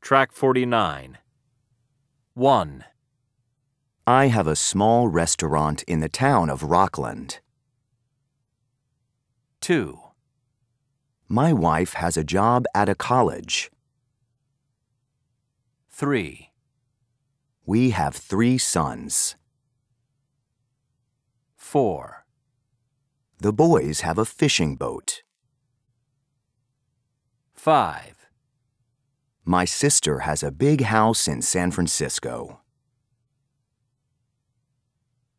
Track 49. 1, I have a small restaurant in the town of Rockland. 2, My wife has a job at a college. 3, We have 3 sons. 4, The boys have a fishing boat. 5, My sister has a big house in San Francisco.